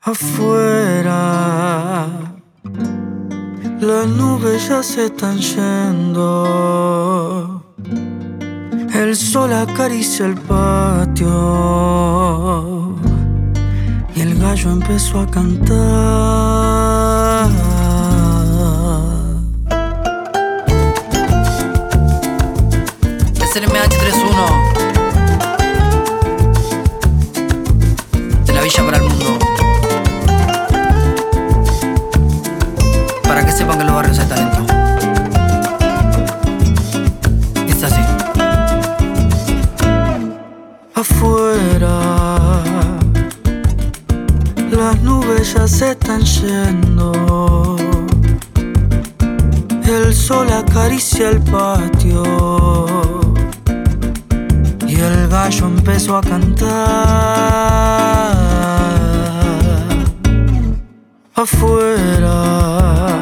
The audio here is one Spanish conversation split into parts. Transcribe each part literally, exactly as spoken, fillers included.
Afuera, las nubes ya se están yendo. El sol acaricia el patio y el gallo empezó a cantar. S N M H treinta y uno de la villa para el mundo, para que sepan que en los barrios hay talento. Y es así. Afuera, las nubes ya se están yendo. El sol acaricia el patio y el gallo empezó a cantar. Afuera,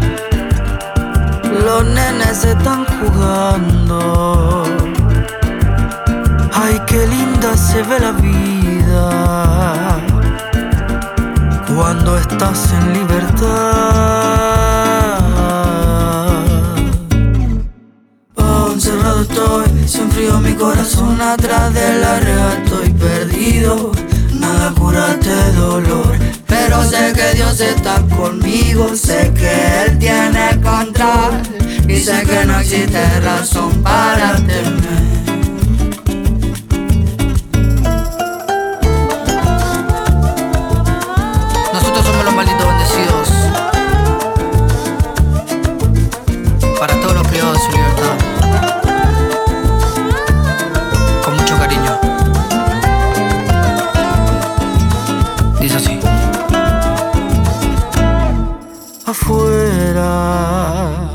los nenes están jugando. Ay, qué linda se ve la vida cuando estás en libertad. Oh, encerrado estoy, se enfrió mi corazón atrás de la reja. Estoy perdido, nada cura este dolor, pero sé que Dios está conmigo. Sé que Él tiene el control y sé que no existe razón para temer. Nosotros somos los malditos bendecidos, para todos los privados de su libertad, con mucho cariño. Dice así. Afuera,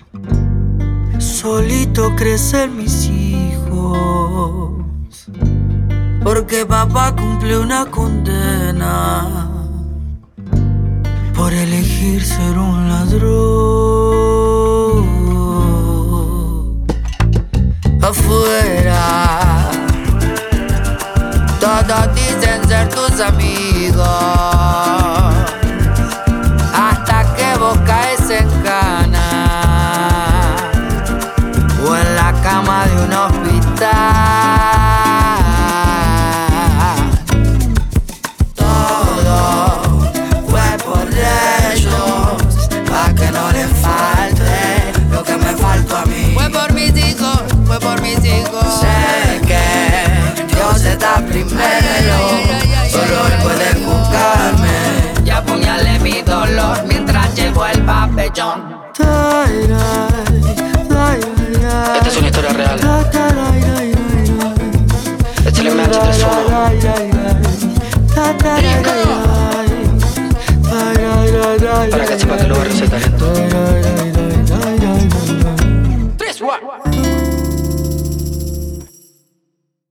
solito crecen mis hijos, porque papá cumple una condena por elegir ser un